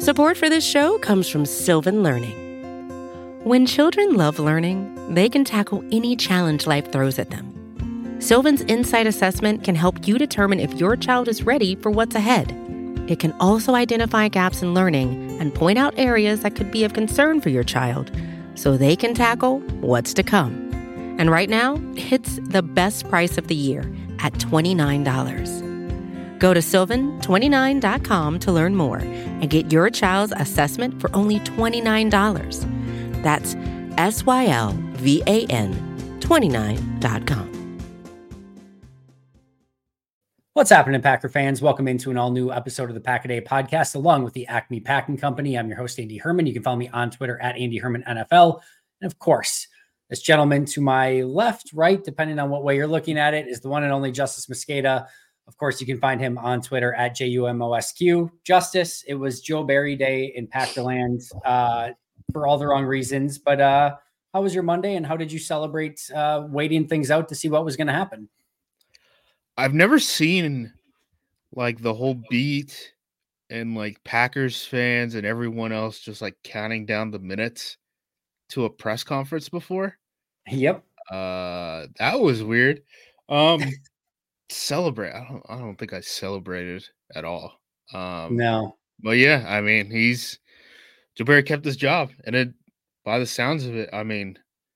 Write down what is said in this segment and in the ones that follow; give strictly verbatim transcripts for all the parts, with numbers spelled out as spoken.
Support for this show comes from Sylvan Learning. When children love learning, they can tackle any challenge life throws at them. Sylvan's Insight Assessment can help you determine if your child is ready for what's ahead. It can also identify gaps in learning and point out areas that could be of concern for your child so they can tackle what's to come. And right now, it's the best price of the year at twenty-nine dollars. Go to sylvan twenty-nine dot com to learn more and get your child's assessment for only twenty-nine dollars. That's S Y L V A N twenty-nine dot com. What's happening, Packer fans? Welcome into an all-new episode of the Pack-A-Day podcast, along with the Acme Packing Company. I'm your host, Andy Herman. You can follow me on Twitter at Andy Herman N F L. And of course, this gentleman to my left, right, depending on what way you're looking at it, is the one and only Justice Mosqueda. Of course, you can find him on Twitter at J U M O S Q. Justice, it was Joe Barry Day in Packerland uh, for all the wrong reasons. But uh, how was your Monday, and how did you celebrate uh, waiting things out to see what was going to happen? I've never seen like the whole beat and like Packers fans and everyone else just like counting down the minutes to a press conference before. Yep. Uh, that was weird. Um, celebrate. I don't. I don't think I celebrated at all. Um, no. But yeah, I mean, he's Joe Barry kept his job, and it, by the sounds of it, I mean,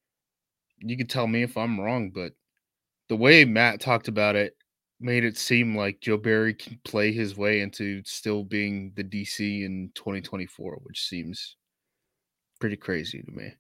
you can tell me if I'm wrong, but the way Matt talked about it made it seem like Joe Barry can play his way into still being the D C in twenty twenty-four, which seems pretty crazy to me.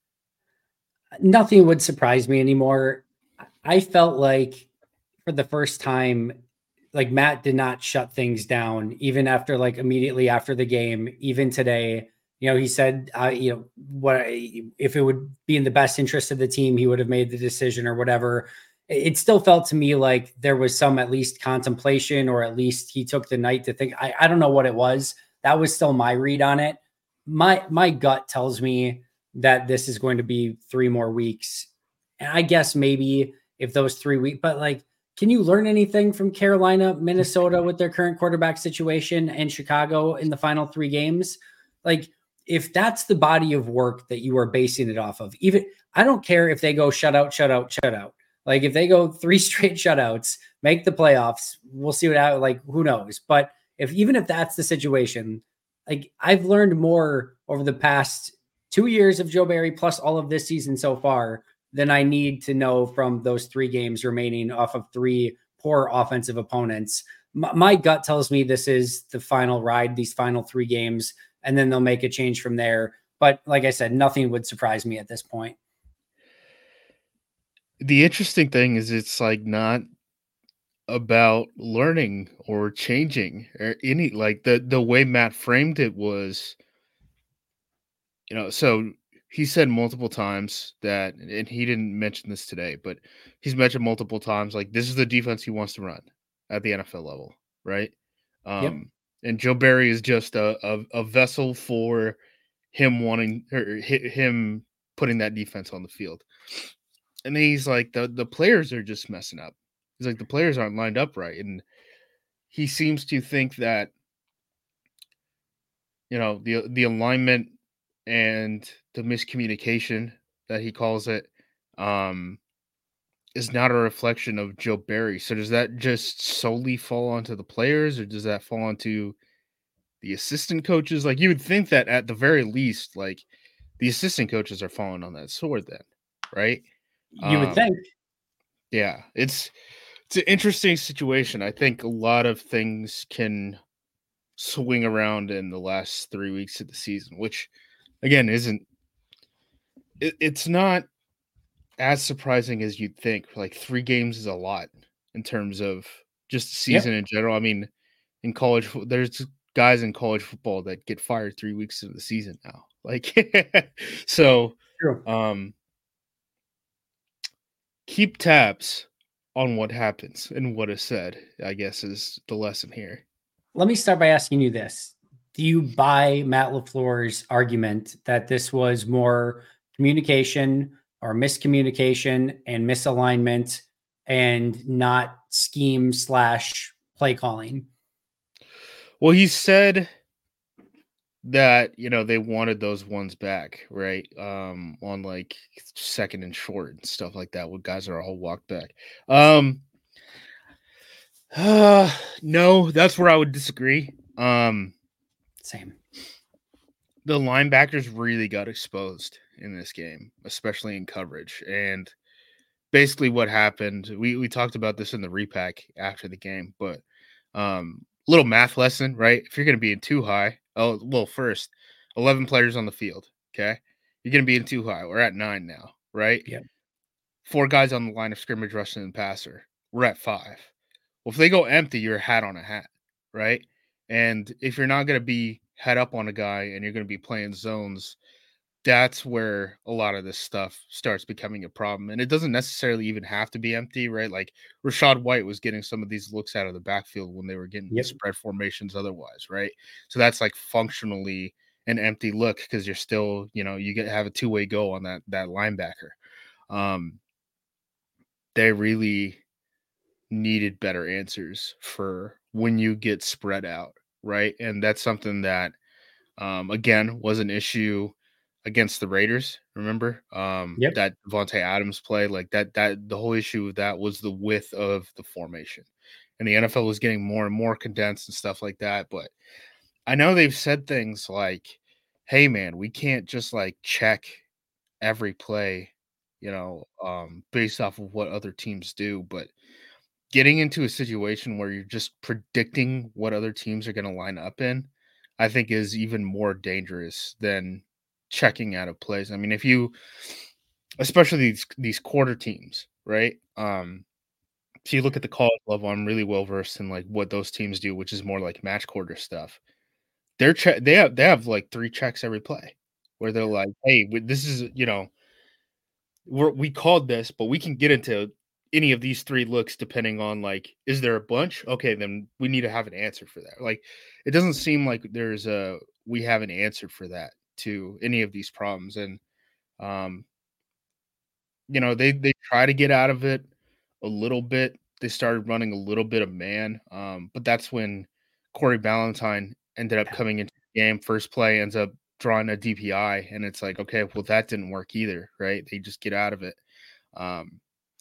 Nothing would surprise me anymore. I felt like for the first time, like Matt did not shut things down, even after like immediately after the game, even today. You know, he said, uh, you know, what if it would be in the best interest of the team, he would have made the decision or whatever. It still felt to me like there was some at least contemplation, or at least he took the night to think. I, I don't know what it was. That was still my read on it. My my gut tells me that this is going to be three more weeks. And I guess maybe if those three weeks, but like, can you learn anything from Carolina, Minnesota with their current quarterback situation, and Chicago in the final three games? Like, if that's the body of work that you are basing it off of, even I don't care if they go shutout, shutout, shutout. Like if they go three straight shutouts, make the playoffs, we'll see what happens. Like who knows? But if even if that's the situation, like I've learned more over the past two years of Joe Barry plus all of this season so far than I need to know from those three games remaining off of three poor offensive opponents. My, my gut tells me this is the final ride, these final three games, and then they'll make a change from there. But like I said, nothing would surprise me at this point. The interesting thing is it's like not about learning or changing or any, like the, the way Matt framed it was, you know, so he said multiple times that, and he didn't mention this today, but he's mentioned multiple times, like this is the defense he wants to run at the N F L level. Right. Um, yep. And Joe Barry is just a, a, a vessel for him wanting or him putting that defense on the field. And he's like, the, the players are just messing up. He's like, the players aren't lined up right. And he seems to think that, you know, the the alignment and the miscommunication that he calls it um, is not a reflection of Joe Barry. So does that just solely fall onto the players, or does that fall onto the assistant coaches? Like you would think that at the very least, like the assistant coaches are falling on that sword then, right? You would um, think. Yeah, it's it's an interesting situation. I think a lot of things can swing around in the last three weeks of the season, which again isn't it, it's not as surprising as you'd think. Like three games is a lot in terms of just the season yep. in general. I mean, in college, there's guys in college football that get fired three weeks into the season now. Like, so, True. um, keep tabs on what happens and what is said, I guess, is the lesson here. Let me start by asking you this. Do you buy Matt LaFleur's argument that this was more communication or miscommunication and misalignment and not scheme slash play calling? Well, he said that, you know, they wanted those ones back, right? Um, on like second and short and stuff like that, when guys are all walked back. Um, uh, no, that's where I would disagree. Um, Same. The linebackers really got exposed in this game, especially in coverage. And basically what happened, we, we talked about this in the repack after the game, but um, little math lesson, right? If you're going to be in too high, oh, well, first, eleven players on the field, okay? You're going to be in too high. We're at nine now, right? Yep. Four guys on the line of scrimmage rushing and passer. We're at five. Well, if they go empty, you're a hat on a hat, right? And if you're not going to be head up on a guy and you're going to be playing zones, that's where a lot of this stuff starts becoming a problem. And it doesn't necessarily even have to be empty, right? Like Rachaad White was getting some of these looks out of the backfield when they were getting Yep. spread formations otherwise, right? So that's like functionally an empty look because you're still, you know, you get have a two-way go on that that linebacker. Um, they really needed better answers for when you get spread out, right? And that's something that um, again was an issue against the Raiders. Remember um, Yep. that Devontae Adams play, like that. That the whole issue with that was the width of the formation, and the N F L was getting more and more condensed and stuff like that. But I know they've said things like, "Hey, man, we can't just like check every play, you know, um, based off of what other teams do." But getting into a situation where you're just predicting what other teams are going to line up in, I think is even more dangerous than checking out of plays. I mean, if you, especially these these quarter teams, right? Um, if you look at the college level, I'm really well versed in like what those teams do, which is more like match quarter stuff. They're che- they have they have like three checks every play, where they're like, hey, we- this is you know we're, we called this, but we can get into any of these three looks depending on like, is there a bunch? Okay, then we need to have an answer for that. Like, it doesn't seem like there's a we have an answer for that to any of these problems, and um, you know, they they try to get out of it a little bit. They started running a little bit of man, um, but that's when Corey Ballantyne ended up coming into the game. First play ends up drawing a D P I, and it's like, okay, well, that didn't work either, right? They just get out of it. Um,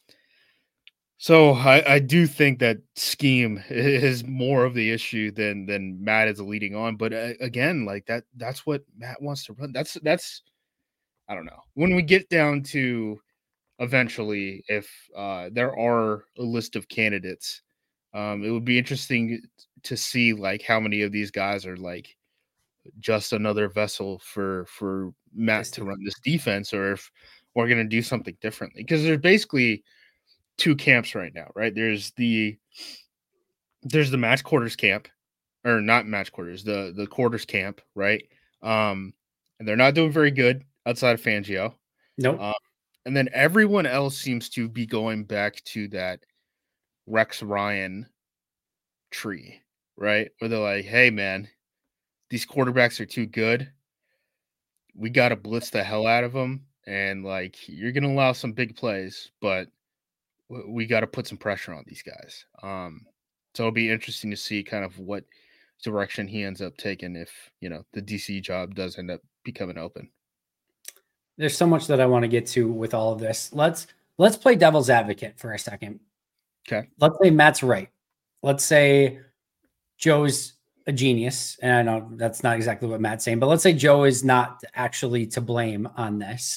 so I, I do think that scheme is more of the issue than than Matt is leading on. But uh, again, like that, that's what Matt wants to run. That's that's I don't know. When we get down to eventually, if uh, there are a list of candidates, um, it would be interesting to see like how many of these guys are like just another vessel for for Matt to run this defense, or if we're gonna do something differently. Because there's basically two camps right now, right? There's the there's the match quarters camp, or not match quarters, the the quarters camp, right? Um, and they're not doing very good outside of Fangio. Nope. Um, and then everyone else seems to be going back to that Rex Ryan tree, right? Where they're like, hey, man, these quarterbacks are too good. We got to blitz the hell out of them. And, like, you're going to allow some big plays, but we got to put some pressure on these guys. Um, so it'll be interesting to see kind of what direction he ends up taking if, you know, the D C job does end up becoming open. There's so much that I want to get to with all of this. Let's let's play devil's advocate for a second. Okay. Let's say Matt's right. Let's say Joe's a genius. And I know that's not exactly what Matt's saying, but let's say Joe is not actually to blame on this.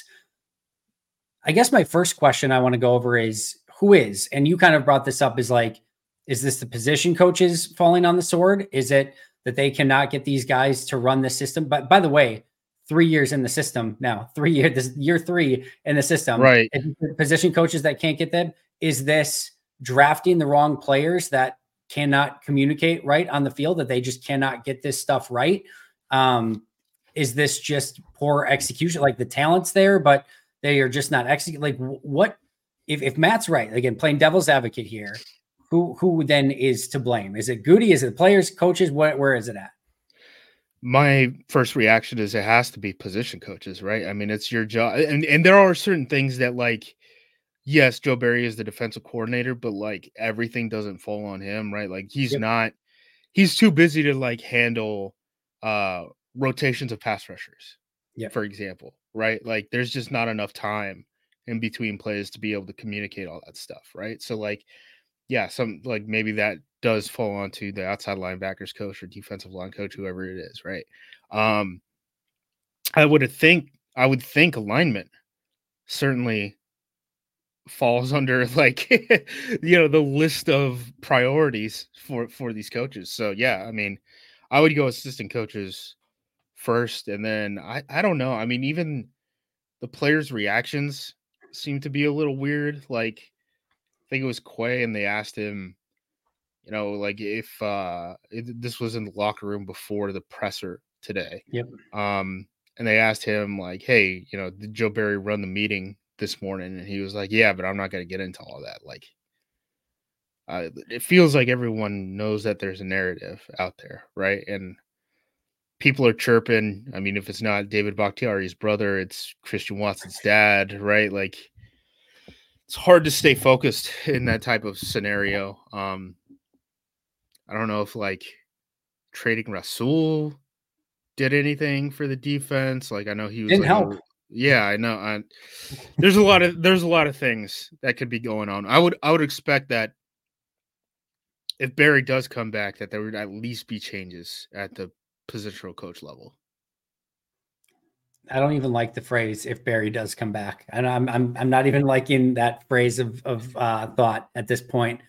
I guess my first question I want to go over is who is? And you kind of brought this up is like, is this the position coaches falling on the sword? Is it that they cannot get these guys to run the system? But by the way, three years in the system now, three years, this year three in the system, right? Position coaches that can't get them. Is this drafting the wrong players that cannot communicate right on the field, that they just cannot get this stuff right? Um, is this just poor execution? Like the talent's there, but they are just not executing. Like what, if, if Matt's right, again, playing devil's advocate here, who, who then is to blame? Is it Goody? Is it the players, coaches? What, where is it at? My first reaction is it has to be position coaches, right? I mean, it's your job. And, and there are certain things that like, yes, Joe Barry is the defensive coordinator, but like everything doesn't fall on him, right? Like he's yep. not, he's too busy to like handle uh, rotations of pass rushers, Yep. for example, right? Like there's just not enough time in between plays to be able to communicate all that stuff, right? So like, yeah, some like maybe that does fall onto the outside linebackers coach or defensive line coach, whoever it is, right? Um, I would think I would think alignment certainly falls under like you know the list of priorities for for these coaches. So yeah, I mean, I would go assistant coaches first, and then I I don't know. I mean, even the players' reactions seem to be a little weird. Like I think it was Quay, and they asked him, you know, like if uh it, this was in the locker room before the presser today. Yep. Um, and they asked him like, "Hey, you know, did Joe Barry run the meeting this morning?" And he was like, "Yeah, but I'm not going to get into all that." Like, uh, it feels like everyone knows that there's a narrative out there, right? And people are chirping. I mean, if it's not David Bakhtiari's brother, it's Christian Watson's dad, right? Like, it's hard to stay focused in that type of scenario. Um, I don't know if like trading Rasul did anything for the defense. Like, I know he was Didn't like, help. a, yeah, I know. I, there's a lot of there's a lot of things that could be going on. I would I would expect that if Barry does come back, that there would at least be changes at the positional coach level. I don't even like the phrase "if Barry does come back," and I'm I'm I'm not even liking that phrase of of uh, thought at this point.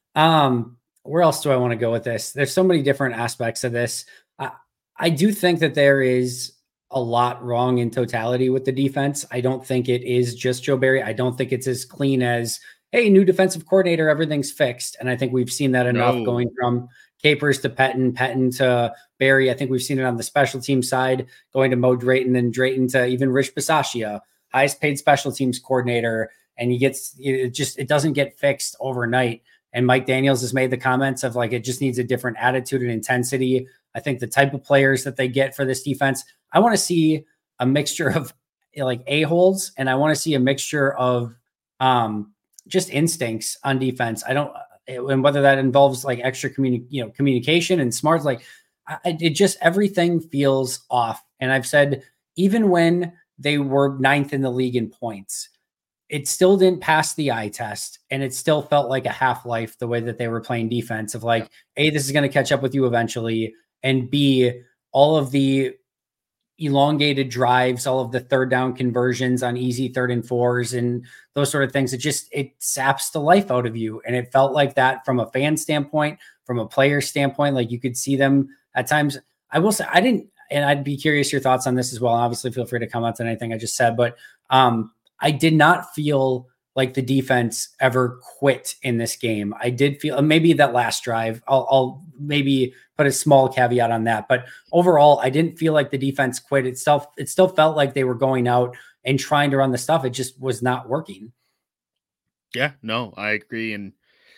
Um, where else do I want to go with this? There's so many different aspects of this. I I do think that there is a lot wrong in totality with the defense. I don't think it is just Joe Barry. I don't think it's as clean as, hey, new defensive coordinator, everything's fixed. And I think we've seen that enough No. going from Capers to Pettin, Pettin to Barry. I think we've seen it on the special team side, going to Mo Drayton and Drayton to even Rich Bisaccia, highest paid special teams coordinator. And he gets, it just, it doesn't get fixed overnight. And Mike Daniels has made the comments of like, it just needs a different attitude and intensity. I think the type of players that they get for this defense, I want to see a mixture of like a-holes, and I want to see a mixture of um, just instincts on defense. I don't, and whether that involves like extra communi- you know, communication and smarts, like I, it just, everything feels off. And I've said, even when they were ninth in the league in points, it still didn't pass the eye test, and it still felt like a half-life the way that they were playing defense of like, A, this is going to catch up with you eventually, and B, all of the elongated drives, all of the third down conversions on easy third and fours and those sort of things. It just, it saps the life out of you. And it felt like that from a fan standpoint, from a player standpoint, like you could see them at times. I will say, I didn't, and I'd be curious your thoughts on this as well. Obviously feel free to comment on anything I just said, but um, I did not feel like the defense ever quit in this game. I did feel maybe that last drive, I'll, I'll maybe put a small caveat on that, but overall, I didn't feel like the defense quit. It still, it still felt like they were going out and trying to run the stuff. It just was not working. Yeah, no, I agree. And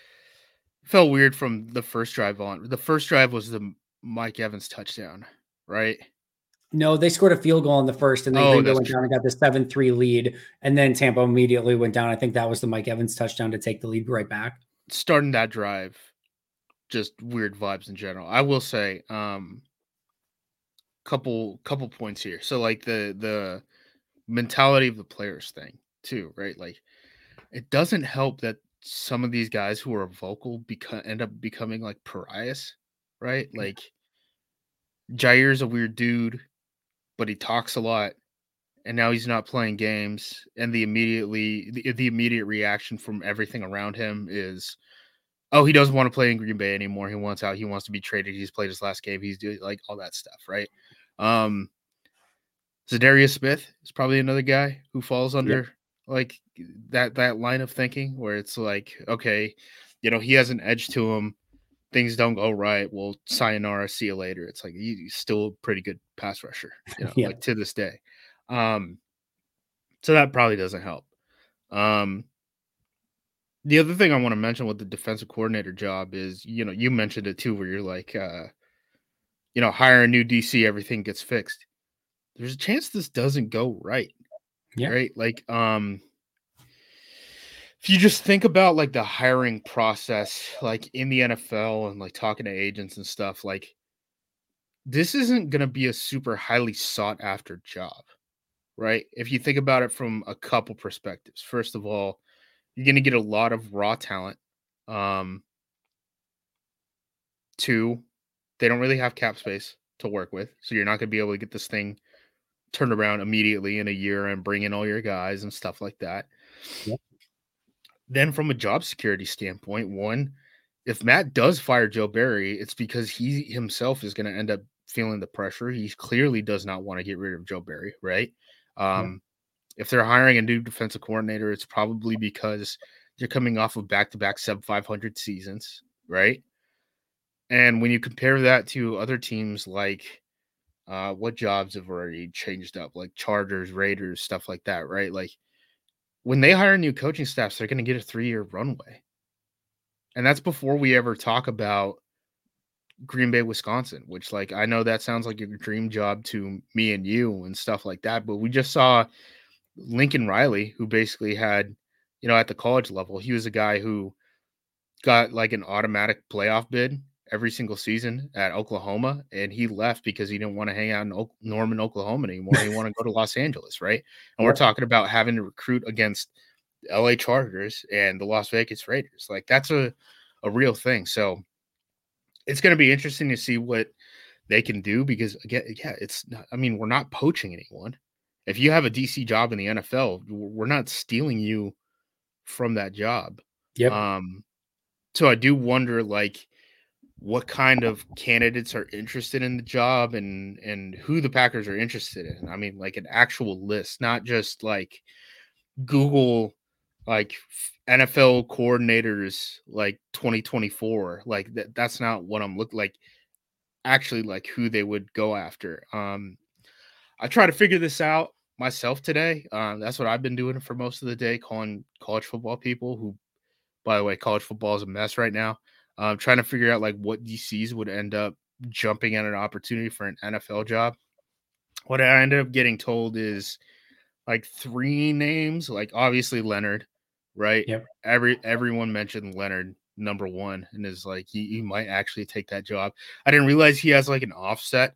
it felt weird from the first drive on. The first drive was the Mike Evans touchdown, right? No, they scored a field goal in the first, and then Oh, Green Bay that's went true. down and got the seven three lead, and then Tampa immediately went down. I think that was the Mike Evans touchdown to take the lead right back. Starting that drive, just weird vibes in general. I will say, um, couple couple points here. So like the the mentality of the players thing too, right? Like it doesn't help that some of these guys who are vocal become end up becoming like pariahs, right? Like Jair's a weird dude, but he talks a lot, and now he's not playing games. And the immediately the, the immediate reaction from everything around him is, oh, he doesn't want to play in Green Bay anymore. He wants out. He wants to be traded. He's played his last game. He's doing like all that stuff, right? Um, Zadarius Smith is probably another guy who falls under yep. like that that line of thinking where it's like, okay, you know, he has an edge to him. Things don't go right. Well, sayonara, see you later. It's like he's still a pretty good pass rusher, you know, yeah. like to this day. Um, so that probably doesn't help. Um, the other thing I want to mention with the defensive coordinator job is, you know, you mentioned it too, where you're like, uh, you know, hire a new D C, everything gets fixed. There's a chance this doesn't go right. Yeah. Right. Like, um, if you just think about like the hiring process, like in the N F L and like talking to agents and stuff, like this isn't going to be a super highly sought after job, right? If you think about it from a couple perspectives. First of all, you're going to get a lot of raw talent. Um, two, they don't really have cap space to work with. So you're not going to be able to get this thing turned around immediately in a year and bring in all your guys and stuff like that. Yep. Then from a job security standpoint, one, if Matt does fire Joe Barry, it's because he himself is going to end up feeling the pressure. He clearly does not want to get rid of Joe Barry, right? Um, yeah. If they're hiring a new defensive coordinator, it's probably because they're coming off of back-to-back sub five hundred seasons, right? And when you compare that to other teams like uh, what jobs have already changed up, like Chargers, Raiders, stuff like that, right? Like when they hire new coaching staffs, they're going to get a three-year runway. And that's before we ever talk about Green Bay, Wisconsin, which, like, I know that sounds like a dream job to me and you and stuff like that, but we just saw Lincoln Riley, who basically had, you know, at the college level, he was a guy who got like an automatic playoff bid every single season at Oklahoma, and he left because he didn't want to hang out in o- Norman, Oklahoma anymore. He wanted to go to Los Angeles, right? And we're talking about having to recruit against L A Chargers and the Las Vegas Raiders. Like, that's a, a real thing. So it's going to be interesting to see what they can do because, again, yeah, it's not, I mean, we're not poaching anyone. If you have a D C job in the N F L, we're not stealing you from that job. Yep. Um, so I do wonder, like, what kind of candidates are interested in the job and and who the Packers are interested in. I mean, like an actual list, not just like Google, like N F L coordinators, like twenty twenty-four. Like that, that's not what I'm looking like. Actually, like who they would go after. Um, I try to figure this out myself today. Um, that's what I've been doing for most of the day, calling college football people who, by the way, college football is a mess right now. Um, trying to figure out like what D Cs would end up jumping at an opportunity for an N F L job. What I ended up getting told is like three names, like obviously Leonard, right? Yep. Every everyone mentioned Leonard number one, and is like he, he might actually take that job. I didn't realize he has like an offset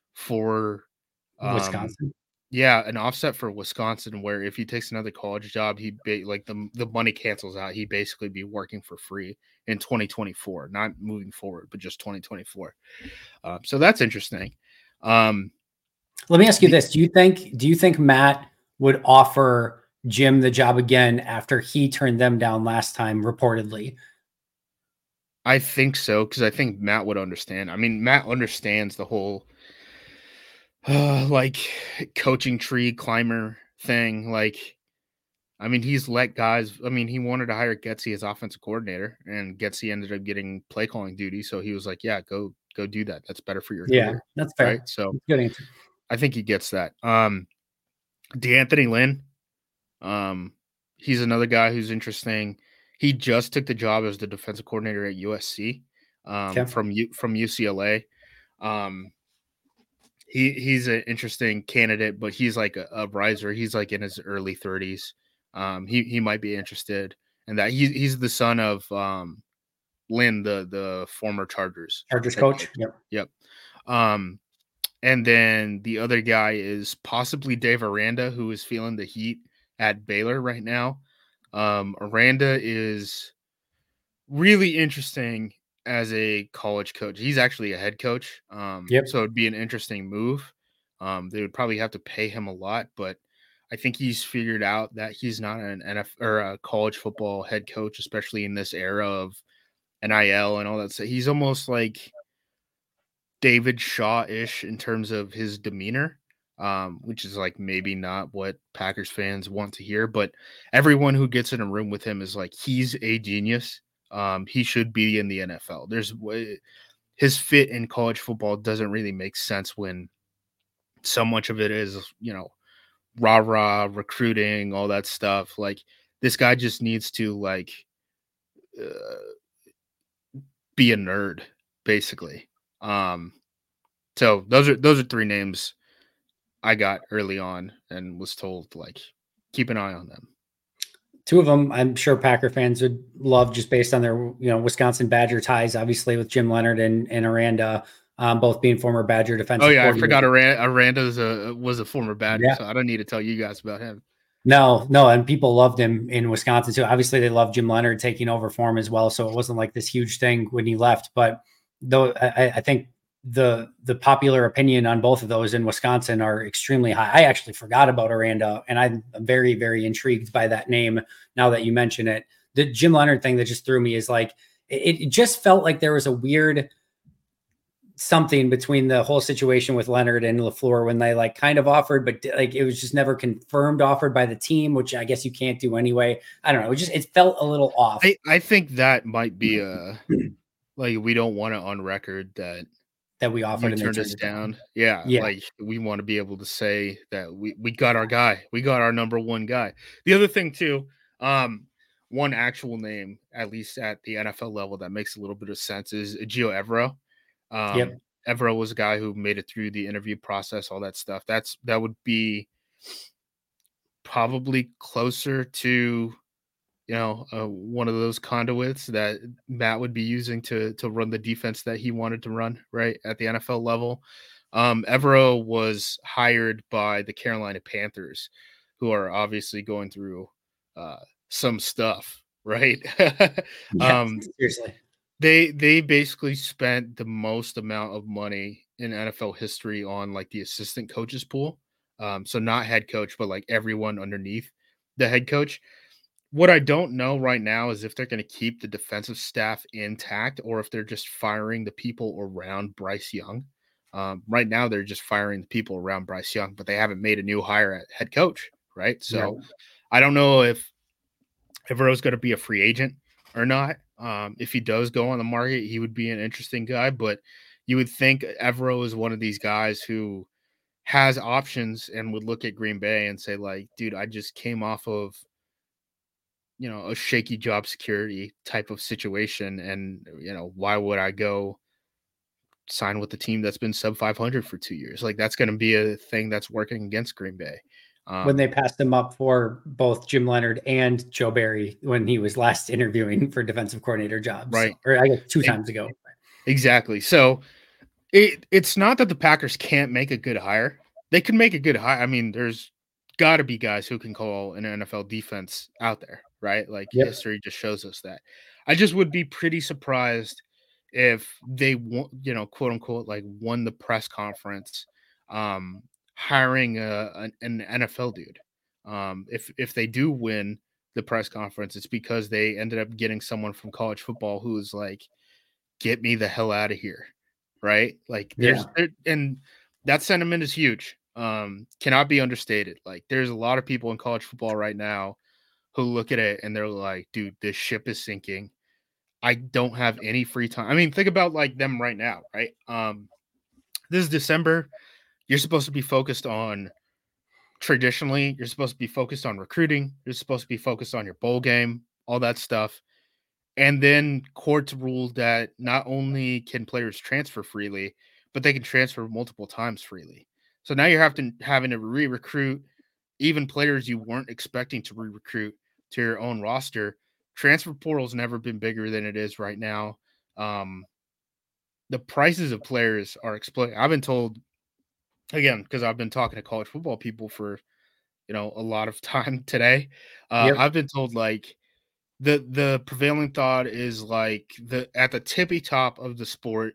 for um, Wisconsin. Yeah, an offset for Wisconsin, where if he takes another college job, he ba- like the the money cancels out. He'd basically be working for free in twenty twenty-four, not moving forward, but just twenty twenty-four. Uh, so that's interesting. Um, Let me ask you this: Do you think do you think Matt would offer Jim the job again after he turned them down last time, reportedly? I think so, because I think Matt would understand. I mean, Matt understands the whole uh, like coaching tree climber thing. Like, I mean, he's let guys. I mean, he wanted to hire Getsy as offensive coordinator, and Getsy ended up getting play calling duty. So he was like, "Yeah, go go do that. That's better for your yeah, career." that's fair. Right. So good answer. I think he gets that. Um, DeAnthony Lynn, um, he's another guy who's interesting. He just took the job as the defensive coordinator at U S C um, okay. from U, from U C L A. Um, he he's an interesting candidate, but he's like a, a riser. He's like in his early thirties. Um, he he might be interested in that. He, he's the son of um, Lynn, the the former Chargers Chargers coach. Yep. Yep. Um, and then the other guy is possibly Dave Aranda, who is feeling the heat at Baylor right now. Um, Aranda is really interesting as a college coach. He's actually a head coach. Um, yep. So it'd be an interesting move. Um, they would probably have to pay him a lot, but I think he's figured out that he's not an N F L or a college football head coach, especially in this era of N I L and all that. So he's almost like David Shaw-ish in terms of his demeanor, um, which is like maybe not what Packers fans want to hear, but everyone who gets in a room with him is like, he's a genius. Um, he should be in the N F L. There's his fit in college football doesn't really make sense when so much of it is, you know, rah rah recruiting, all that stuff. Like this guy just needs to like uh, be a nerd, basically. Um, so those are those are three names I got early on and was told like keep an eye on them. Two of them, I'm sure Packer fans would love just based on their, you know, Wisconsin Badger ties, obviously with Jim Leonard and, and Aranda. um, both being former Badger Oh defensive yeah, I forgot coordinator. Aranda, Aranda's a was a former Badger, Yeah. so I don't need to tell you guys about him. No, no, and people loved him in Wisconsin too. Obviously, they loved Jim Leonhard taking over for him as well, so it wasn't like this huge thing when he left. But though I, I think the the popular opinion on both of those in Wisconsin are extremely high. I actually forgot about Aranda, and I'm very, very intrigued by that name now that you mention it. The Jim Leonhard thing that just threw me is like it, it just felt like there was a weird something between the whole situation with Leonhard and LaFleur when they like kind of offered, but like it was just never confirmed offered by the team, which I guess you can't do anyway. I don't know. It just, it felt a little off. I, I think that might be a, like, we don't want it on record that that we offered you and turned they us turned down. down. Yeah, Yeah. like we want to be able to say that we, we got our guy. We got our number one guy. The other thing too, um, one actual name, at least at the N F L level, that makes a little bit of sense is Gio Evero. Um, Yep. Evero was a guy who made it through the interview process, all that stuff. That's that would be probably closer to, you know, uh, one of those conduits that Matt would be using to to run the defense that he wanted to run, right, at the N F L level. Um, Evero was hired by the Carolina Panthers, who are obviously going through uh, some stuff, right? Yeah, um, seriously. They they basically spent the most amount of money in N F L history on like the assistant coaches pool. Um, so not head coach, but like everyone underneath the head coach. What I don't know right now is if they're going to keep the defensive staff intact or if they're just firing the people around Bryce Young. Um, right now, they're just firing the people around Bryce Young, but they haven't made a new hire at head coach, right? So Right. I don't know if Evero's going to be a free agent or not. Um, if he does go on the market, he would be an interesting guy, but you would think Evero is one of these guys who has options and would look at Green Bay and say, like, dude, I just came off of, you know, a shaky job security type of situation. And, you know, why would I go sign with the team that's been sub five hundred for two years? Like, that's going to be a thing that's working against Green Bay. Um, when they passed him up for both Jim Leonhard and Joe Barry when he was last interviewing for defensive coordinator jobs, right. So, or I guess two it, times ago. Exactly. So it, it's not that the Packers can't make a good hire. They can make a good hire. I mean, there's got to be guys who can call an N F L defense out there, right? Like yep. History just shows us that. I just would be pretty surprised if they, you know, quote unquote, like won the press conference, um, hiring a, an N F L dude. Um, if if they do win the press conference, it's because they ended up getting someone from college football who's like, get me the hell out of here, right? Like there's yeah. there, and that sentiment is huge. Um, cannot be understated. Like there's a lot of people in college football right now who look at it and they're like, dude, this ship is sinking. I don't have any free time. I mean, think about like them right now, right? Um, this is December. You're supposed to be focused on traditionally, you're supposed to be focused on recruiting. You're supposed to be focused on your bowl game, all that stuff. And then courts ruled that not only can players transfer freely, but they can transfer multiple times freely. So now you're having to, having to re-recruit even players you weren't expecting to re-recruit to your own roster. Transfer portal's never been bigger than it is right now. Um, the prices of players are exploding. I've been told, again, because I've been talking to college football people for, you know, a lot of time today. Uh, yep. I've been told like, The the prevailing thought is like the at the tippy top of the sport,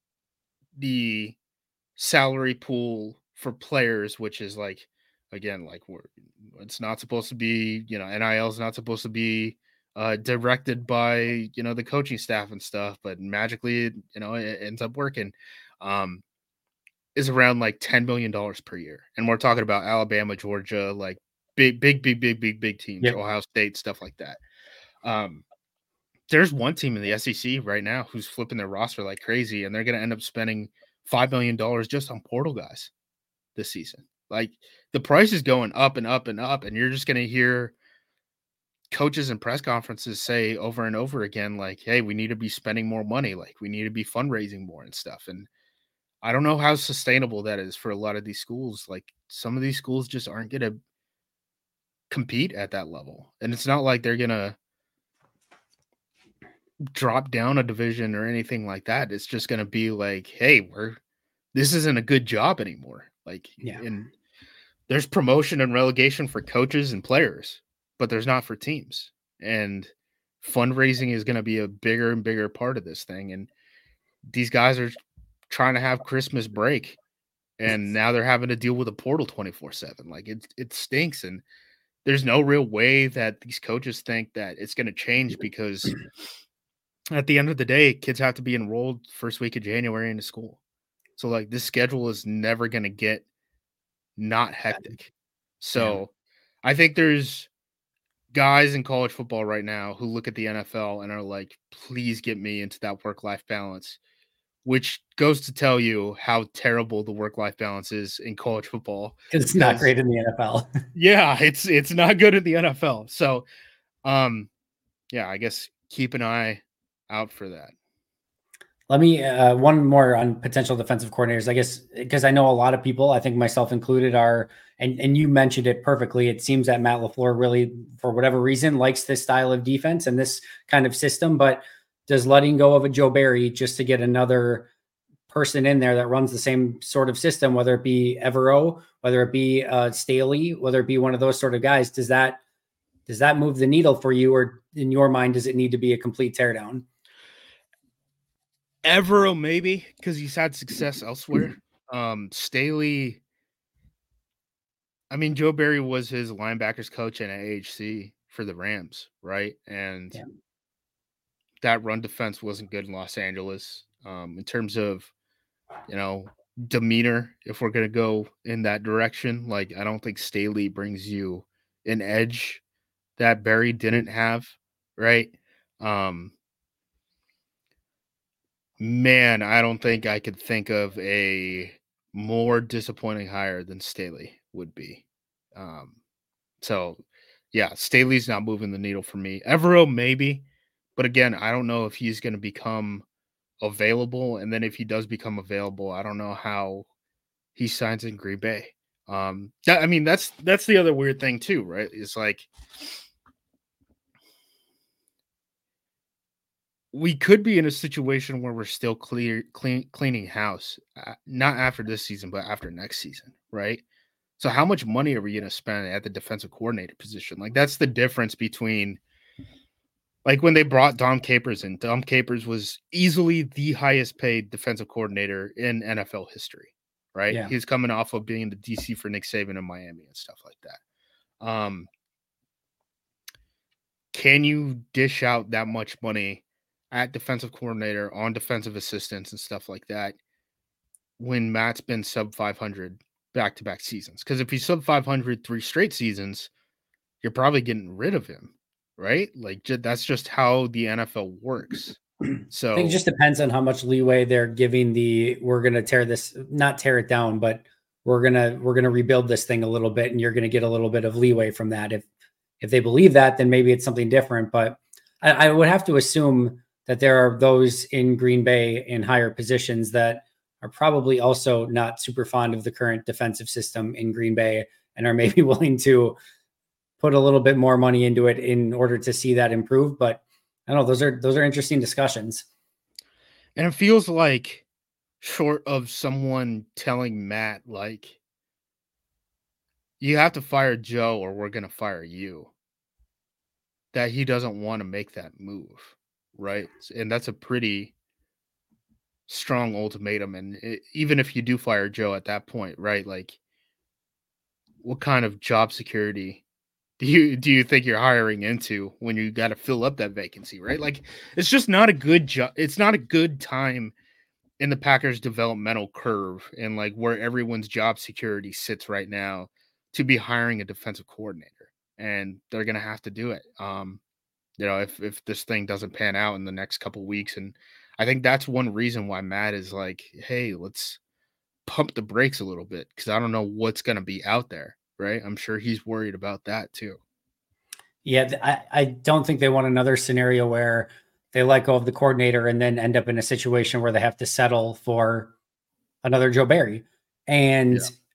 the salary pool for players, which is like, again, like we're it's not supposed to be, you know, N I L is not supposed to be uh, directed by, you know, the coaching staff and stuff, but magically, you know, it ends up working. Um, is around like ten million dollars per year, and we're talking about Alabama, Georgia, like big, big, big, big, big, big teams, yep. Ohio State, stuff like that. Um, there's one team in the S E C right now who's flipping their roster like crazy, and they're going to end up spending five million dollars just on portal guys this season. Like the price is going up and up and up, and you're just going to hear coaches and press conferences say over and over again, like, hey, we need to be spending more money. Like we need to be fundraising more and stuff. And I don't know how sustainable that is for a lot of these schools. Like some of these schools just aren't going to compete at that level. And it's not like they're going to, drop down a division or anything like that. It's just going to be like, hey, we're this isn't a good job anymore. Like, Yeah. and there's promotion and relegation for coaches and players, but there's not for teams. And fundraising is going to be a bigger and bigger part of this thing. And these guys are trying to have Christmas break, and now they're having to deal with a portal twenty-four seven. Like, it, it stinks. And there's no real way that these coaches think that it's going to change, because at the end of the day, kids have to be enrolled first week of January into school. So, like, this schedule is never going to get not hectic. So yeah. I think there's guys in college football right now who look at the N F L and are like, please get me into that work-life balance, which goes to tell you how terrible the work-life balance is in college football. It's not great in the N F L. yeah, it's it's not good in the N F L. So, um, yeah, I guess keep an eye out for that. Let me, uh, one more on potential defensive coordinators, I guess, because I know a lot of people, I think myself included, are, and, and you mentioned it perfectly. It seems that Matt LaFleur really, for whatever reason, likes this style of defense and this kind of system, but does letting go of a Joe Barry just to get another person in there that runs the same sort of system, whether it be Evero, whether it be uh, Staley, whether it be one of those sort of guys, does that, does that move the needle for you, or in your mind, does it need to be a complete teardown? Evero, maybe, because he's had success elsewhere. Um, Staley, I mean, Joe Barry was his linebackers coach in A H C for the Rams, right? And yeah. that run defense wasn't good in Los Angeles. Um, in terms of, you know, demeanor, if we're going to go in that direction, like, I don't think Staley brings you an edge that Barry didn't have, right? Um, Man, I don't think I could think of a more disappointing hire than Staley would be. Um, so, yeah, Staley's not moving the needle for me. Evero, maybe. But again, I don't know if he's going to become available. And then if he does become available, I don't know how he signs in Green Bay. Um, that, I mean, that's that's the other weird thing too, right? It's like, we could be in a situation where we're still clear, clean, cleaning house, uh, not after this season, but after next season, right? So how much money are we going to spend at the defensive coordinator position? Like, that's the difference between, like, when they brought Dom Capers in. Dom Capers was easily the highest paid defensive coordinator in N F L history, right? Yeah. He's coming off of being the D C for Nick Saban in Miami and stuff like that. Um, can you dish out that much money at defensive coordinator, on defensive assistants and stuff like that, when Matt's been sub five hundred back-to-back seasons? Because if he's sub five hundred three straight seasons, you're probably getting rid of him, right? Like, j- that's just how the N F L works. So I think it just depends on how much leeway they're giving the, we're going to tear this, not tear it down, but we're going to, we're going to rebuild this thing a little bit, and you're going to get a little bit of leeway from that. If, if they believe that, then maybe it's something different. But I, I would have to assume that there are those in Green Bay in higher positions that are probably also not super fond of the current defensive system in Green Bay, and are maybe willing to put a little bit more money into it in order to see that improve. But I don't know, those are, those are interesting discussions. And it feels like, short of someone telling Matt, like, you have to fire Joe or we're going to fire you, that he doesn't want to make that move. Right. And that's a pretty strong ultimatum. And it, even if you do fire Joe at that point, right? Like, what kind of job security do you, do you think you're hiring into when you got to fill up that vacancy, right? Like, it's just not a good job. It's not a good time in the Packers developmental curve and like where everyone's job security sits right now to be hiring a defensive coordinator. And they're going to have to do it. Um, You know, if, if this thing doesn't pan out in the next couple of weeks. And I think that's one reason why Matt is like, hey, let's pump the brakes a little bit, because I don't know what's going to be out there, right? I'm sure he's worried about that too. Yeah, I, I don't think they want another scenario where they let go of the coordinator and then end up in a situation where they have to settle for another Joe Barry. And yeah.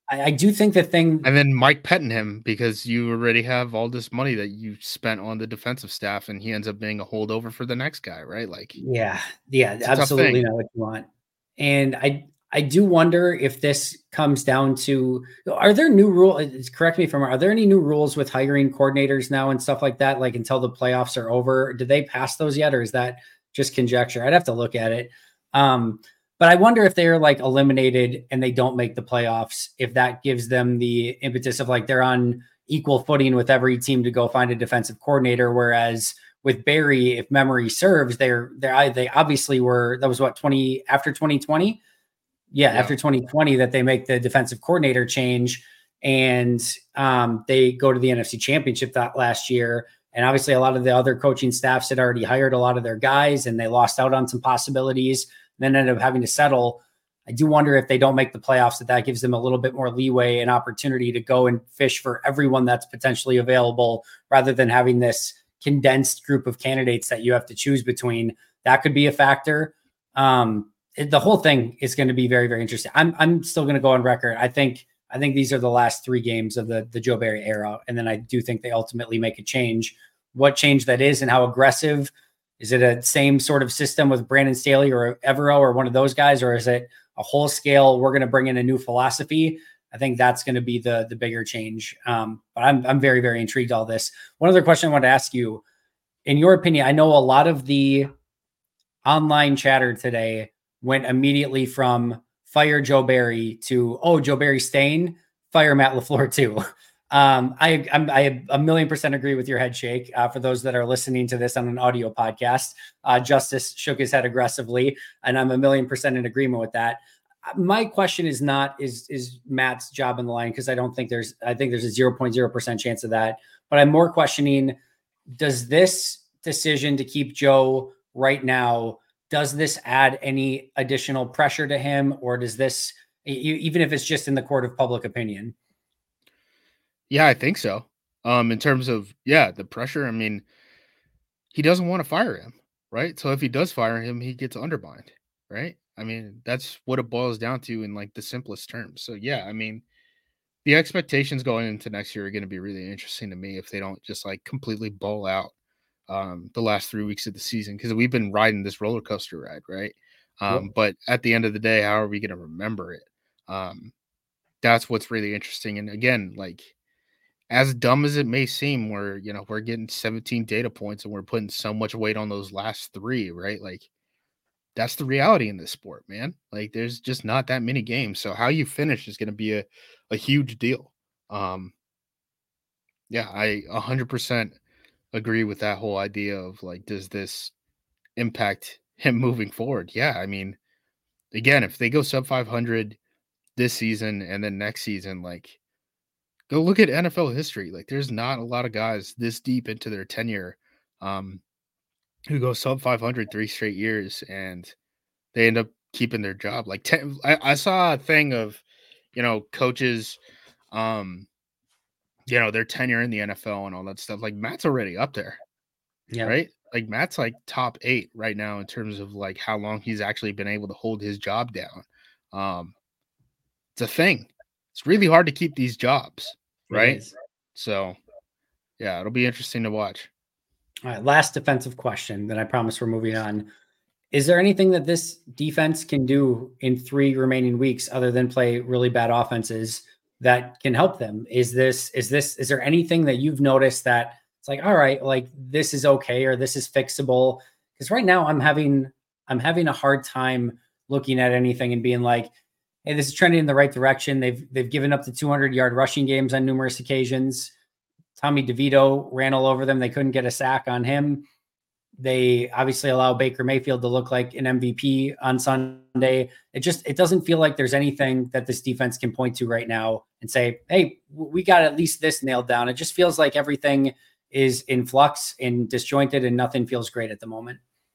I, I do think the thing, And then Mike petting him because you already have all this money that you spent on the defensive staff, and he ends up being a holdover for the next guy, right? Like, yeah, yeah, it's a tough absolutely thing. not what you want. And I I do wonder if this comes down to, are there new rules? Correct me if I'm wrong. Are there any new rules with hiring coordinators now and stuff like that? Like until the playoffs are over, did they pass those yet, or is that just conjecture? I'd have to look at it. Um, but I wonder if they're like eliminated and they don't make the playoffs, if that gives them the impetus of like they're on equal footing with every team to go find a defensive coordinator. Whereas with Barry, if memory serves, they're they're they obviously were, that was what, twenty after twenty twenty. Yeah, Yeah. after twenty twenty, that they make the defensive coordinator change, and um, they go to the N F C Championship that last year. And obviously, a lot of the other coaching staffs had already hired a lot of their guys, and they lost out on some possibilities. And then ended up having to settle. I do wonder if they don't make the playoffs, that that gives them a little bit more leeway and opportunity to go and fish for everyone that's potentially available, rather than having this condensed group of candidates that you have to choose between. That could be a factor. Um, it, the whole thing is going to be very, very interesting. I'm I'm still going to go on record. I think I think these are the last three games of the the Joe Barry era, and then I do think they ultimately make a change. What change that is and how aggressive. Is it a same sort of system with Brandon Staley or Evero or one of those guys, or is it a whole scale? We're going to bring in a new philosophy. I think that's going to be the the bigger change. Um, but I'm I'm very, very intrigued all this. One other question I wanted to ask you, in your opinion, I know a lot of the online chatter today went immediately from fire Joe Barry to, oh, Joe Barry staying, fire Matt LaFleur too. Um, I, I'm, I a million percent agree with your head shake. Uh, for those that are listening to this on an audio podcast, uh, Justice shook his head aggressively, and I'm a million percent in agreement with that. My question is not, is, is Matt's job in the line? Cause I don't think there's, I think there's a zero point zero percent chance of that, but I'm more questioning, does this decision to keep Joe right now, does this add any additional pressure to him, or does this, even if it's just in the court of public opinion? Yeah, I think so. Um, in terms of, yeah, the pressure, I mean, he doesn't want to fire him, right? So if he does fire him, he gets undermined, right? I mean, that's what it boils down to in like the simplest terms. So yeah, I mean, the expectations going into next year are going to be really interesting to me if they don't just like completely ball out um, the last three weeks of the season, because we've been riding this roller coaster ride, right? Um, Yep. but at the end of the day, how are we going to remember it? Um, that's what's really interesting. And again, like, as dumb as it may seem, where, you know, we're getting seventeen data points and we're putting so much weight on those last three, right? Like, that's the reality in this sport, man. Like, there's just not that many games. So how you finish is going to be a, a huge deal. Um, yeah, I one hundred percent agree with that whole idea of like, does this impact him moving forward? Yeah, I mean, again, if they go sub five hundred this season and then next season, like, go look at N F L history. Like, there's not a lot of guys this deep into their tenure um, who go sub five hundred three straight years and they end up keeping their job. Like, ten, I, I saw a thing of, you know, coaches, um, you know, their tenure in the N F L and all that stuff. Like, Matt's already up there, Yeah. right? Like, Matt's like top eight right now in terms of like how long he's actually been able to hold his job down. Um, it's a thing. It's really hard to keep these jobs, It right? is. So, yeah, it'll be interesting to watch. All right. Last defensive question, then I promise we're moving on. Is there anything that this defense can do in three remaining weeks other than play really bad offenses that can help them? Is this, is this, is there anything that you've noticed that it's like, all right, like this is okay, or this is fixable? Because right now I'm having, I'm having a hard time looking at anything and being like, hey, this is trending in the right direction. They've, they've given up the two hundred yard rushing games on numerous occasions. Tommy DeVito ran all over them. They couldn't get a sack on him. They obviously allow Baker Mayfield to look like an M V P on Sunday. It just, it doesn't feel like there's anything that this defense can point to right now and say, hey, we got at least this nailed down. It just feels like everything is in flux and disjointed and nothing feels great at the moment.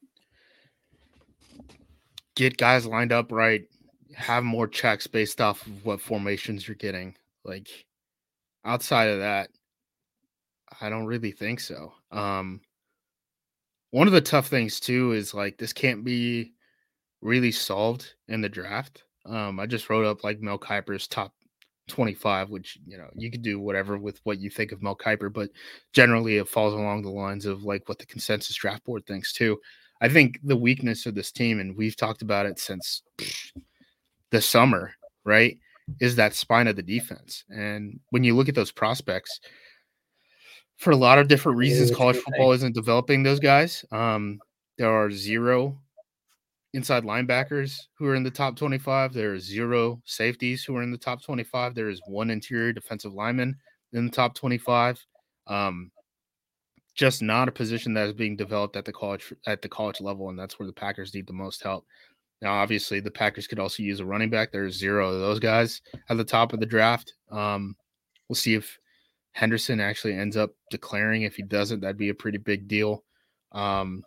Get guys lined up right. Have more checks based off of what formations you're getting. Like, outside of that, I don't really think so. Um, one of the tough things too is like this can't be really solved in the draft. Um, I just wrote up like Mel Kiper's top twenty-five, which, you know, you could do whatever with what you think of Mel Kiper, but generally it falls along the lines of like what the consensus draft board thinks too. I think the weakness of this team, and we've talked about it since pff, the summer, right, is that spine of the defense. And when you look at those prospects, for a lot of different reasons, college football isn't developing those guys. Um, there are zero inside linebackers who are in the top twenty-five. There are zero safeties who are in the top twenty-five. There is one interior defensive lineman in the top twenty-five. Um, just not a position that is being developed at the college at the college level, and that's where the Packers need the most help. Now, obviously, the Packers could also use a running back. There's zero of those guys at the top of the draft. Um, we'll see if Henderson actually ends up declaring. If he doesn't, that'd be a pretty big deal. Um,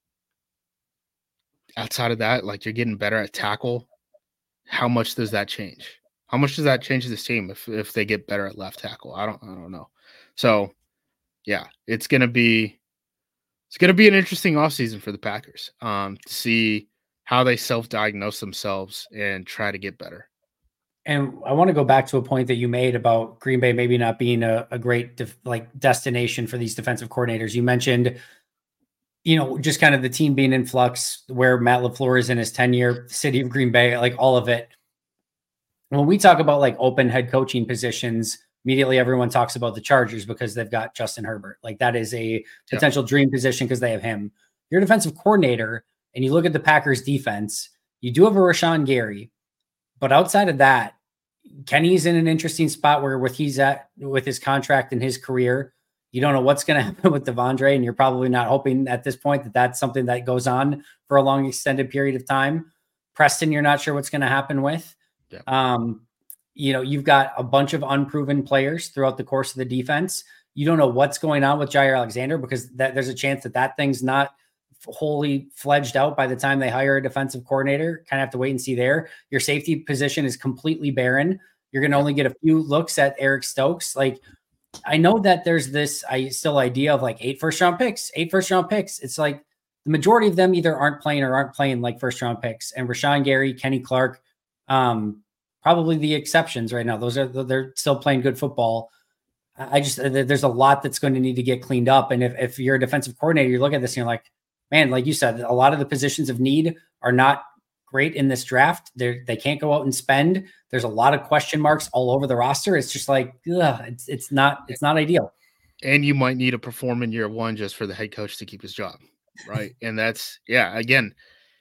outside of that, like, you're getting better at tackle. How much does that change? How much does that change this team if if they get better at left tackle? I don't I don't know. So yeah, it's gonna be it's gonna be an interesting offseason for the Packers um, to see how they self-diagnose themselves and try to get better. And I want to go back to a point that you made about Green Bay maybe not being a, a great def, like destination for these defensive coordinators. You mentioned, you know, just kind of the team being in flux, where Matt LaFleur is in his tenure, the city of Green Bay, like all of it. When we talk about like open head coaching positions, immediately everyone talks about the Chargers because they've got Justin Herbert. Like that is a potential yeah. dream position because they have him. You're a defensive coordinator and you look at the Packers defense, you do have a Rashawn Gary, but outside of that, Kenny's in an interesting spot where with he's at with his contract and his career, you don't know what's going to happen with Devondre, and you're probably not hoping at this point that that's something that goes on for a long extended period of time. Preston, you're not sure what's going to happen with. Yeah. Um, you know, you've got a bunch of unproven players throughout the course of the defense. You don't know what's going on with Jair Alexander because that, there's a chance that that thing's not wholly fledged out by the time they hire a defensive coordinator. Kind of have to wait and see there. Your safety position is completely barren. You're going to only get a few looks at Eric Stokes. Like, I know that there's this I still idea of like eight first round picks, eight first round picks. It's like the majority of them either aren't playing or aren't playing like first round picks. And Rashawn Gary, Kenny Clark, um, probably the exceptions right now. Those are, they're still playing good football. I just, there's a lot that's going to need to get cleaned up. And if, if you're a defensive coordinator, you look at this and you're like, man, like you said, a lot of the positions of need are not great in this draft. They they can't go out and spend. There's a lot of question marks all over the roster. It's just like, ugh, it's it's not it's not ideal. And you might need to perform in year one just for the head coach to keep his job, right? And that's yeah. Again,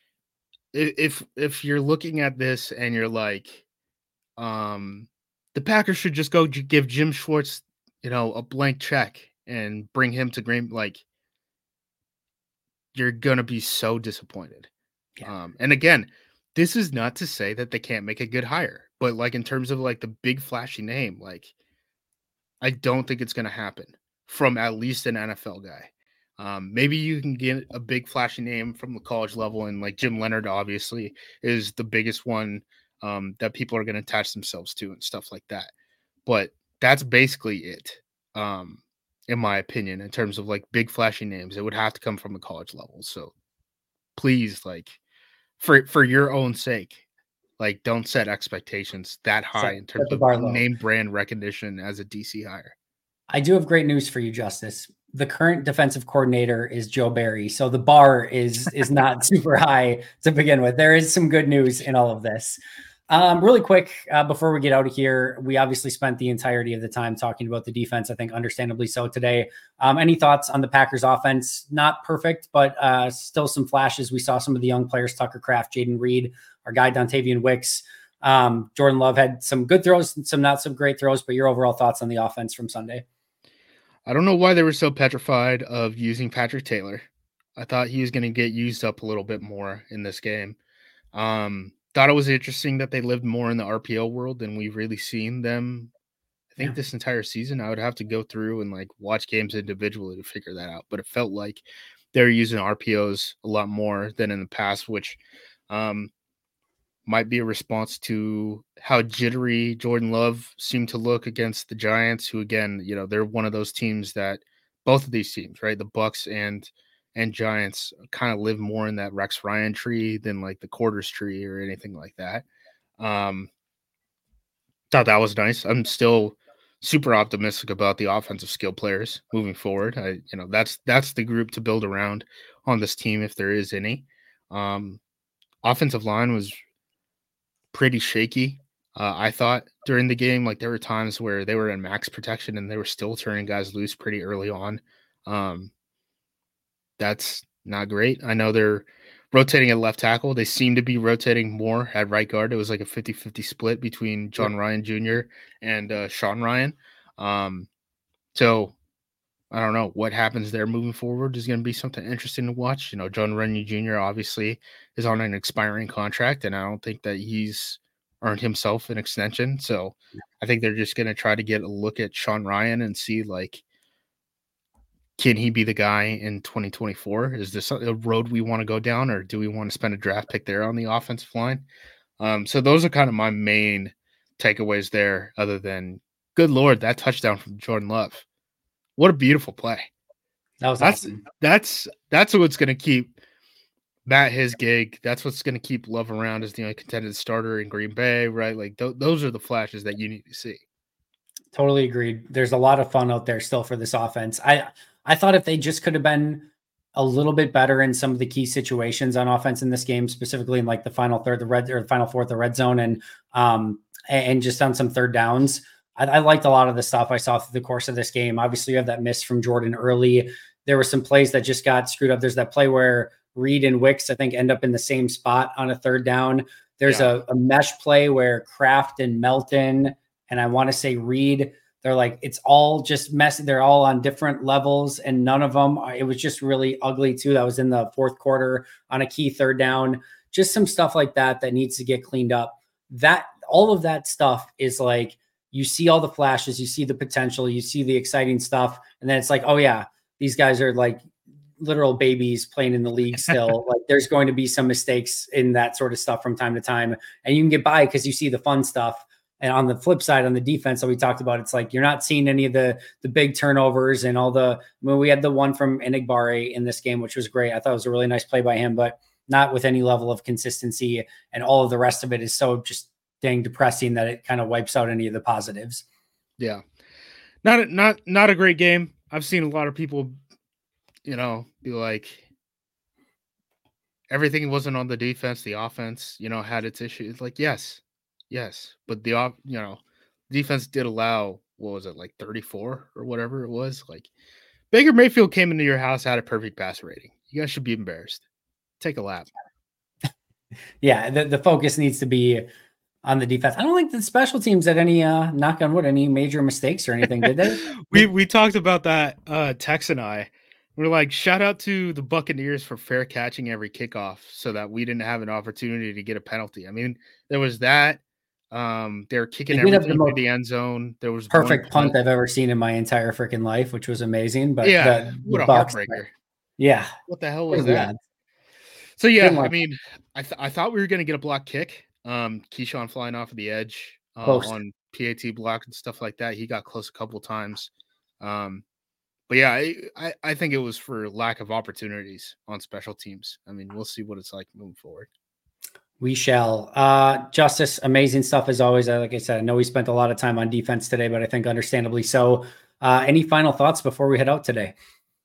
if if you're looking at this and you're like, um, the Packers should just go give Jim Schwartz, you know, a blank check and bring him to Green, like, you're gonna be so disappointed. Yeah. Um, and again, this is not to say that they can't make a good hire, but like in terms of like the big flashy name, like I don't think it's going to happen from at least an N F L guy. Um, maybe you can get a big flashy name from the college level, and like Jim Leonard obviously is the biggest one um, that people are going to attach themselves to and stuff like that. But that's basically it, um, in my opinion, in terms of like big flashy names. It would have to come from the college level. So please, like, for for your own sake, like, don't set expectations that high set, in terms of name brand recognition as a D C hire. I do have great news for you, Justice. The current defensive coordinator is Joe Barry, so the bar is is not super high to begin with. There is some good news in all of this. Um, really quick, uh, before we get out of here, we obviously spent the entirety of the time talking about the defense, I think understandably so today. Um, any thoughts on the Packers offense? Not perfect, but uh, still some flashes. We saw some of the young players, Tucker Kraft, Jaden Reed, our guy, Dontavian Wicks. Um, Jordan Love had some good throws and some not so great throws, but your overall thoughts on the offense from Sunday? I don't know why they were so petrified of using Patrick Taylor. I thought he was going to get used up a little bit more in this game. Um, Thought it was interesting that they lived more in the R P O world than we've really seen them. I think yeah. this entire season, I would have to go through and like watch games individually to figure that out. But it felt like they're using R P Os a lot more than in the past, which um, might be a response to how jittery Jordan Love seemed to look against the Giants, who, again, you know, they're one of those teams that both of these teams, right, the Bucks and and Giants, kind of live more in that Rex Ryan tree than like the quarters tree or anything like that. Um, Thought that was nice. I'm still super optimistic about the offensive skill players moving forward. I, you know, that's that's the group to build around on this team if there is any. Um, offensive line was pretty shaky. Uh, I thought during the game, like there were times where they were in max protection and they were still turning guys loose pretty early on. Um, that's not great. I know they're rotating at left tackle. They seem to be rotating more at right guard. It was like a fifty-fifty split between John Ryan Junior and uh, Sean Ryan. Um, so I don't know what happens there moving forward is going to be something interesting to watch. You know, John Ryan Junior obviously is on an expiring contract, and I don't think that he's earned himself an extension. So I think they're just going to try to get a look at Sean Ryan and see, like, can he be the guy in twenty twenty-four? Is this a road we want to go down, or do we want to spend a draft pick there on the offensive line? Um, so those are kind of my main takeaways there, other than, good Lord, that touchdown from Jordan Love. What a beautiful play. That was that's, awesome. That's, that's what's going to keep Matt his gig. That's what's going to keep Love around as the only contended starter in Green Bay, right? Like th- those are the flashes that you need to see. Totally agreed. There's a lot of fun out there still for this offense. I, I thought if they just could have been a little bit better in some of the key situations on offense in this game, specifically in like the final third, the red or the final fourth, the red zone, and um and just on some third downs. I, I liked a lot of the stuff I saw through the course of this game. Obviously, you have that miss from Jordan early. There were some plays that just got screwed up. There's that play where Reed and Wicks, I think, end up in the same spot on a third down. There's yeah. a, a mesh play where Kraft and Melton, and I want to say Reed, they're like, it's all just messy. They're all on different levels, and none of them, it was just really ugly too. That was in the fourth quarter on a key third down. Just some stuff like that that needs to get cleaned up. That all of that stuff is like, you see all the flashes, you see the potential, you see the exciting stuff. And then it's like, oh yeah, these guys are like literal babies playing in the league still. Like there's going to be some mistakes in that sort of stuff from time to time. And you can get by because you see the fun stuff. And on the flip side, on the defense that we talked about, it's like you're not seeing any of the the big turnovers and all the. I mean, we had the one from Enigbare in this game, which was great. I thought it was a really nice play by him, but not with any level of consistency. And all of the rest of it is so just dang depressing that it kind of wipes out any of the positives. Yeah, not not not a great game. I've seen a lot of people, you know, be like, everything wasn't on the defense. The offense, you know, had its issues. Like, yes. Yes, but the you know defense did allow, what was it, like thirty-four or whatever it was. Like Baker Mayfield came into your house, had a perfect pass rating. You guys should be embarrassed. Take a lap. Yeah, the, the focus needs to be on the defense. I don't think the special teams had any uh, knock on wood, any major mistakes or anything, did they? we we talked about that. Uh, Tex and I. We're like, shout out to the Buccaneers for fair catching every kickoff, so that we didn't have an opportunity to get a penalty. I mean, there was that. Um, they're kicking they everything the, the end zone. There was perfect punt I've ever seen in my entire freaking life, which was amazing. But yeah, the, what the a Bucks, heartbreaker. Yeah, what the hell was that? So yeah, like I mean, I th- I thought we were gonna get a block kick. Um, Keyshawn flying off of the edge uh, on P A T block and stuff like that. He got close a couple times. Um, but yeah, I, I I think it was for lack of opportunities on special teams. I mean, we'll see what it's like moving forward. We shall. Uh, Justice, amazing stuff as always. Like I said, I know we spent a lot of time on defense today, but I think understandably so. Uh, any final thoughts before we head out today?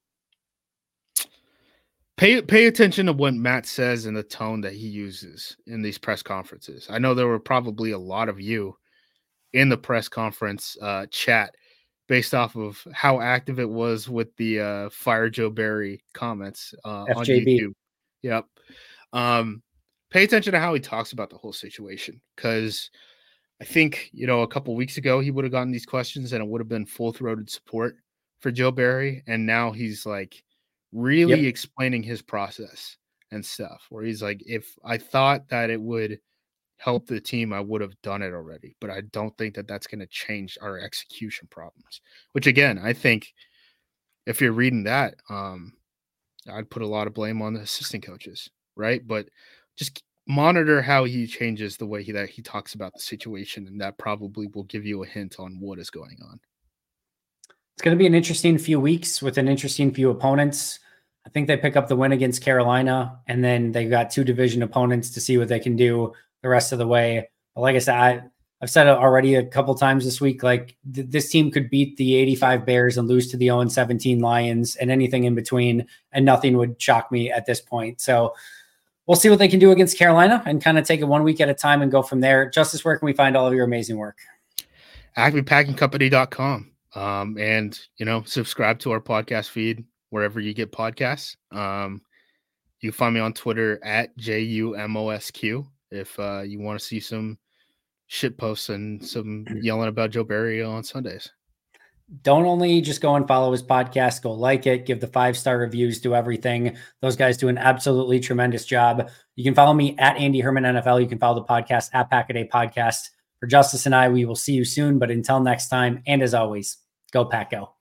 Pay pay attention to what Matt says and the tone that he uses in these press conferences. I know there were probably a lot of you in the press conference uh, chat based off of how active it was with the uh, Fire Joe Barry comments uh, on YouTube. Yep. Um, Pay attention to how he talks about the whole situation, because I think, you know, a couple weeks ago he would have gotten these questions and it would have been full-throated support for Joe Barry. And now he's like really yep. explaining his process and stuff, where he's like, if I thought that it would help the team, I would have done it already. But I don't think that that's going to change our execution problems, which again, I think if you're reading that, um, I'd put a lot of blame on the assistant coaches, right? But just monitor how he changes the way he, that he talks about the situation, and that probably will give you a hint on what is going on. It's going to be an interesting few weeks with an interesting few opponents. I think they pick up the win against Carolina, and then they got two division opponents to see what they can do the rest of the way. But like I said, I, I've said it already a couple times this week. Like th- this team could beat the eighty-five Bears and lose to the oh and seventeen Lions and anything in between, and nothing would shock me at this point. So we'll see what they can do against Carolina and kind of take it one week at a time and go from there. Justice, where can we find all of your amazing work? acme packing company dot com. Um, and, you know, subscribe to our podcast feed wherever you get podcasts. Um, you can find me on Twitter at J U M O S Q if uh, you want to see some shit posts and some yelling about Joe Barry on Sundays. Don't only just go and follow his podcast, go like it, give the five-star reviews, do everything. Those guys do an absolutely tremendous job. You can follow me at Andy Herman N F L. You can follow the podcast at Pack a Day Podcast. For Justice and I, we will see you soon. But until next time, and as always, go Pack Go.